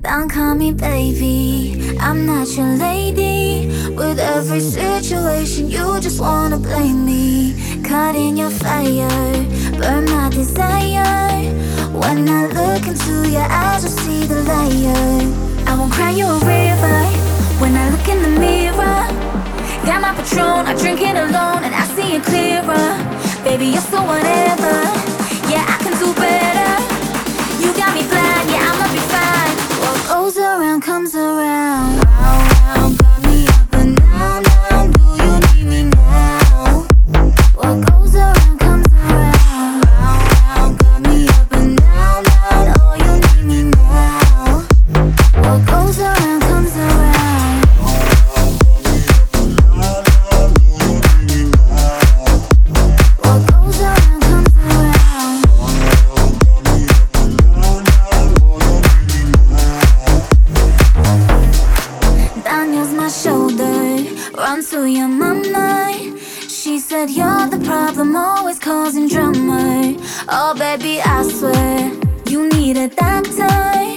Don't call me baby, I'm not your lady. With every situation you just wanna blame me. Caught in your fire, burn my desire. When I look into your eyes, I see the liar. I won't cry you a river when I look in the mirror. Got my Patron, I drink it alone and I see it clearer. Baby, you're so whatever, yeah, I can do better. You got me blind, yeah, I'ma be fine. What goes around comes around. Round, round, got me up and down, down. Do you need me now? What goes around comes around. Round, round, got me up and down, down. Oh, you need me now. What goes around comes around. What goes around comes around. Daniel's my shoulder, run to your mama. She said you're the problem, always causing drama. Oh baby, I swear you need a doctor.